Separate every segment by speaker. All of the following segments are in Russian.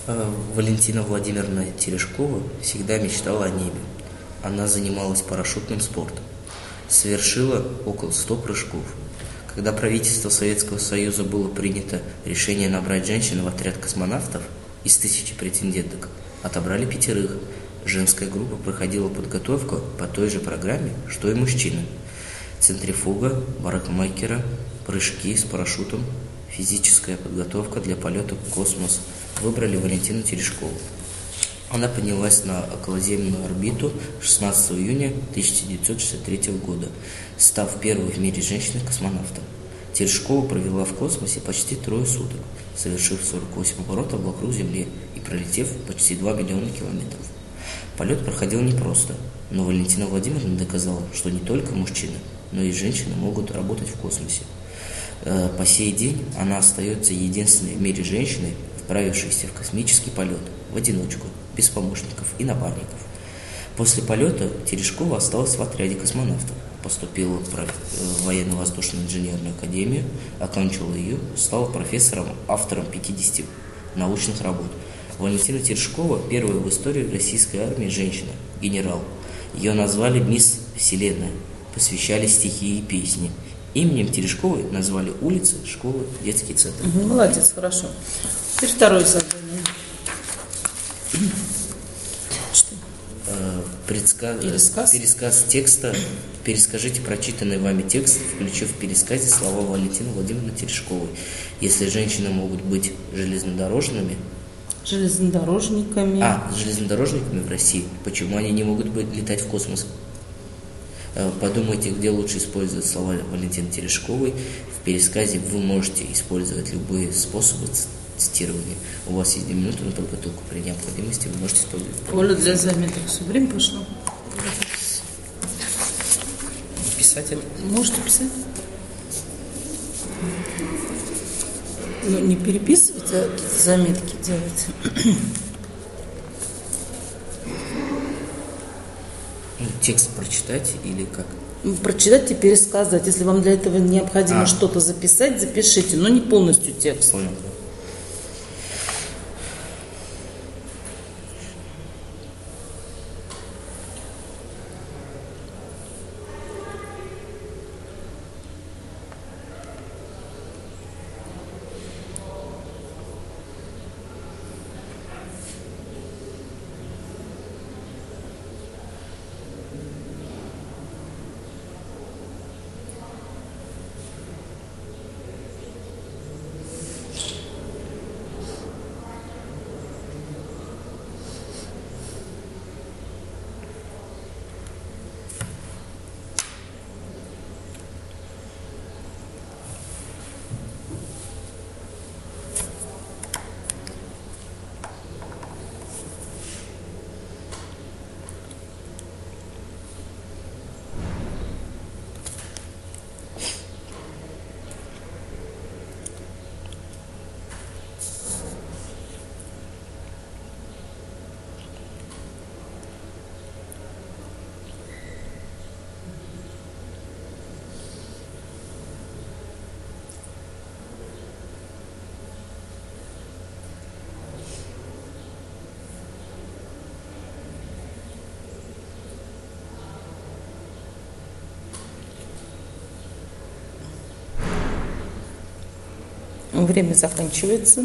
Speaker 1: Валентина Владимировна Терешкова всегда мечтала о небе. Она занималась парашютным спортом. Совершила около 100 прыжков. Когда правительство Советского Союза было принято решение набрать женщин в отряд космонавтов, из 1000 претенденток отобрали 5. Женская группа проходила подготовку по той же программе, что и мужчины. Центрифуга, барокамейкера, прыжки с парашютом, физическая подготовка для полета в космос. Выбрали Валентину Терешкову. Она поднялась на околоземную орбиту 16 июня 1963 года, став первой в мире женщиной-космонавтом. Терешкова провела в космосе почти 3 суток, совершив 48 оборотов вокруг Земли и пролетев почти 2 миллиона километров. Полет проходил непросто, но Валентина Владимировна доказала, что не только мужчины, но и женщины могут работать в космосе. По сей день она остается единственной в мире женщиной, отправившейся в космический полет в одиночку, без помощников и напарников. После полета Терешкова осталась в отряде космонавтов, поступила в военно-воздушную инженерную академию, окончила ее, стала профессором, автором 50 научных работ. Валентина Терешкова – первая в истории российской армии женщина, генерал. Ее назвали «Мисс Вселенная», посвящали стихи и песни. Именем Терешковой назвали улицы, школы, детские центры.
Speaker 2: Молодец, хорошо. Теперь второе задание. Что?
Speaker 1: Пересказ текста. Перескажите прочитанный вами текст, включив в пересказе слова Валентины Владимировны Терешковой. Если женщины могут быть железнодорожниками в России, почему они не могут летать в космос? Подумайте, где лучше использовать слова Валентины Терешковой. В пересказе вы можете использовать любые способы цитирования. У вас есть 2 минуты на подготовку. При необходимости вы можете использовать.
Speaker 2: Оля, для заметок все время пошло.
Speaker 1: Писатель?
Speaker 2: Можете писать. Ну, не переписывать, а какие-то заметки делать.
Speaker 1: Текст прочитать или как?
Speaker 2: Прочитать и пересказать. Если вам для этого необходимо что-то записать, запишите, но не полностью текст.
Speaker 1: Понял.
Speaker 2: Время заканчивается.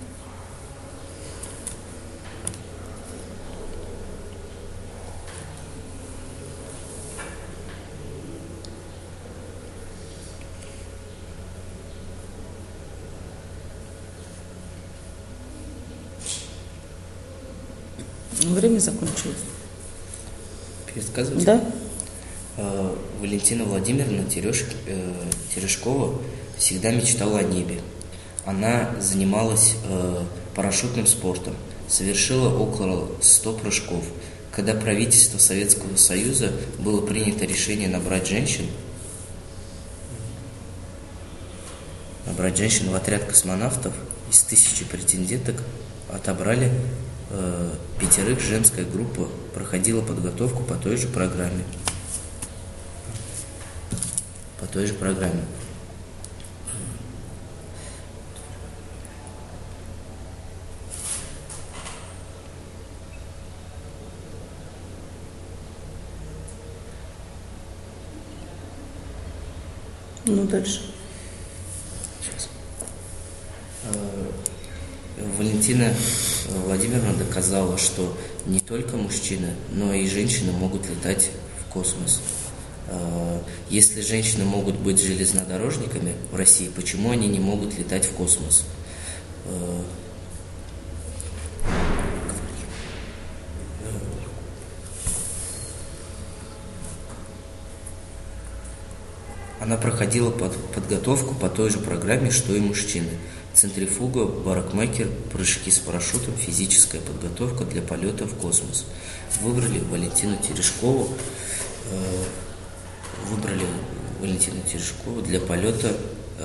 Speaker 2: Время закончилось.
Speaker 1: Пересказывать?
Speaker 2: Да.
Speaker 1: Валентина Владимировна Терешкова всегда мечтала о небе. Она занималась парашютным спортом, совершила около 100 прыжков. Когда правительство Советского Союза было принято решение набрать женщин в отряд космонавтов, из 1000 претенденток отобрали 5. Женская группа проходила подготовку по той же программе.
Speaker 2: Ну, дальше.
Speaker 1: Сейчас. Валентина Владимировна доказала, что не только мужчины, но и женщины могут летать в космос. Если женщины могут быть железнодорожниками в России, почему они не могут летать в космос? Она проходила подготовку по той же программе, что и мужчины. Центрифуга, барокмекер, прыжки с парашютом, физическая подготовка для полета в космос. Выбрали Валентину Терешкову для полета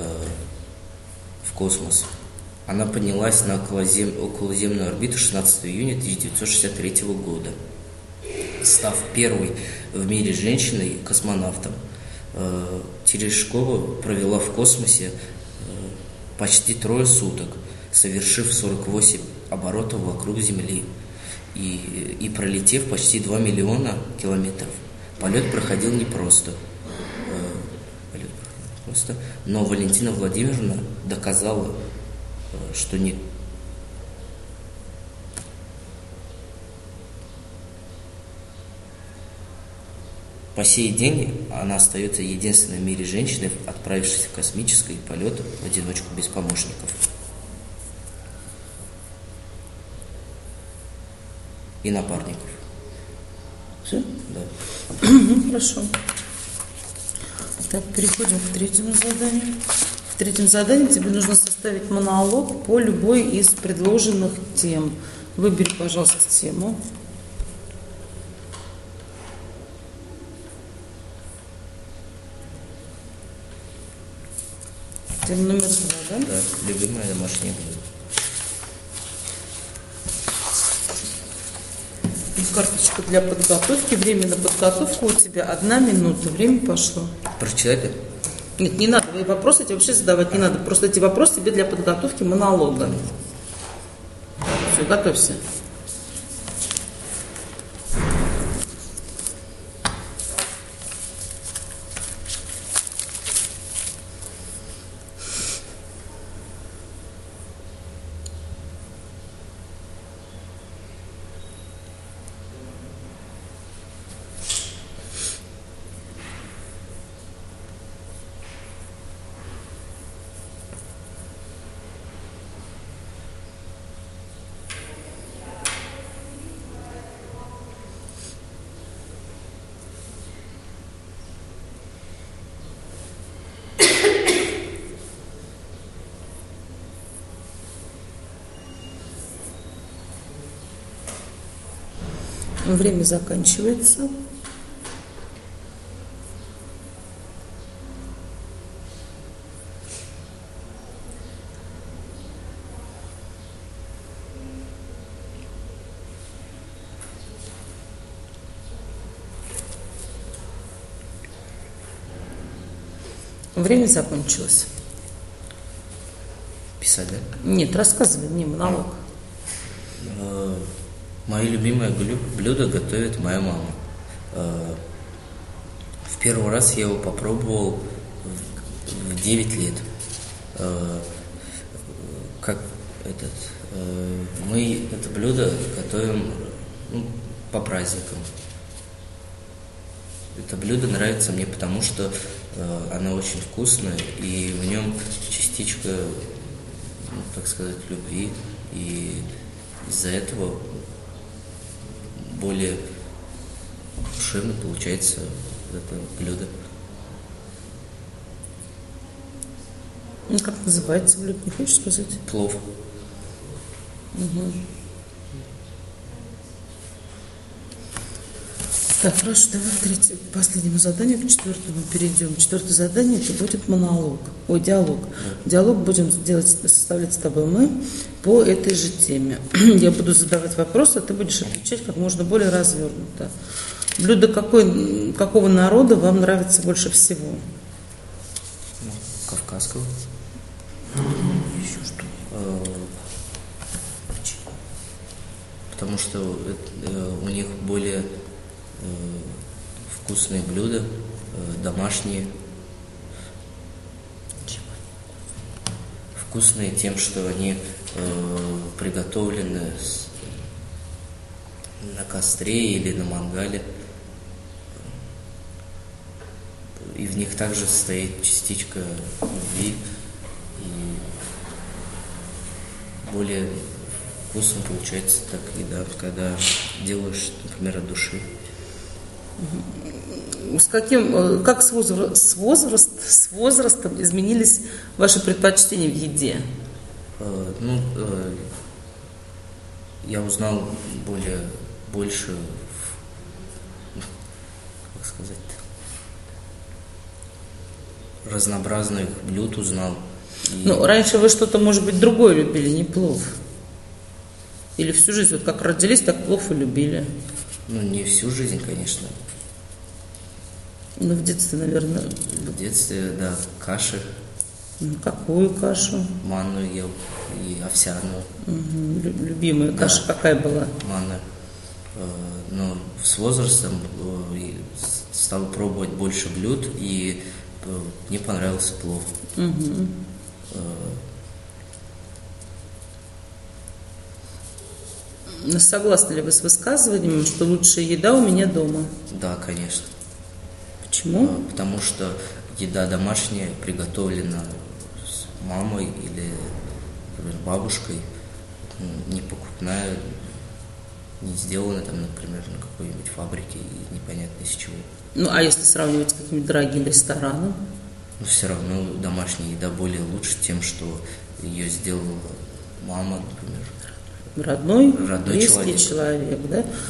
Speaker 1: в космос. Она поднялась на околоземную орбиту 16 июня 1963 года, став первой в мире женщиной-космонавтом. Терешкова провела в космосе почти 3 суток, совершив 48 оборотов вокруг Земли и пролетев почти 2 миллиона километров. Полет проходил непросто, но Валентина Владимировна доказала, что не... По сей день она остается единственной в мире женщиной, отправившейся в космический полет в одиночку без помощников и напарников.
Speaker 2: Все?
Speaker 1: Да.
Speaker 2: Хорошо. Так, переходим к третьему заданию. В третьем задании тебе нужно составить монолог по любой из предложенных тем. Выбери, пожалуйста, тему. Тема номер 2, да?
Speaker 1: Да, любимое домашнее блюдо.
Speaker 2: Карточка для подготовки. Время на подготовку у тебя 1 минута. Время пошло.
Speaker 1: Прочитать это?
Speaker 2: Нет, не надо. Вопросы тебе вообще задавать не надо. Просто эти вопросы тебе для подготовки монолога. Все, готовься. Время заканчивается. Время закончилось.
Speaker 1: Писать, да?
Speaker 2: Нет, рассказывай мне монолог.
Speaker 1: Мое любимое блюдо готовит моя мама. В первый раз я его попробовал в 9 лет. Мы это блюдо готовим по праздникам. Это блюдо нравится мне, потому что оно очень вкусное, и в нем частичка, так сказать, любви, и из-за этого более душевно получается это блюдо.
Speaker 2: Ну, как называется блюдо, не хочешь сказать?
Speaker 1: Плов.
Speaker 2: Угу. Так, хорошо, давай к последнему заданию, к 4-му перейдем. 4-е задание это будет монолог, диалог.
Speaker 1: Да.
Speaker 2: Диалог будем составлять с тобой мы по этой же теме. Я буду задавать вопросы, а ты будешь отвечать как можно более развернуто. Блюдо какого народа вам нравится больше всего?
Speaker 1: Кавказского. Еще что? Потому что у них более вкусные блюда, домашние. вкусные тем, что они приготовлены на костре или на мангале. И в них также стоит частичка любви. И более вкусно получается так еда, когда делаешь, например, от души.
Speaker 2: Как с возрастом изменились ваши предпочтения в еде?
Speaker 1: Я узнал больше, как сказать, разнообразных блюд узнал.
Speaker 2: Раньше вы что-то, может быть, другое любили, не плов? Или всю жизнь, вот как родились, так плов и любили?
Speaker 1: Не всю жизнь, конечно.
Speaker 2: В детстве, наверное.
Speaker 1: В детстве, да, каши.
Speaker 2: Какую кашу?
Speaker 1: Манную ел и овсяную.
Speaker 2: Любимая каша какая была?
Speaker 1: Манна. Но с возрастом стал пробовать больше блюд, и мне понравился плов.
Speaker 2: Согласны ли вы с высказыванием, что лучшая еда у меня дома?
Speaker 1: Да, конечно.
Speaker 2: Почему?
Speaker 1: Потому что еда домашняя приготовлена с мамой или, например, бабушкой, не покупная, не сделана там, например, на какой-нибудь фабрике и непонятно из чего.
Speaker 2: А если сравнивать с каким-то дорогим рестораном?
Speaker 1: Все равно домашняя еда более лучше тем, что ее сделала мама, например.
Speaker 2: Родной близкий
Speaker 1: человек,
Speaker 2: человек, да?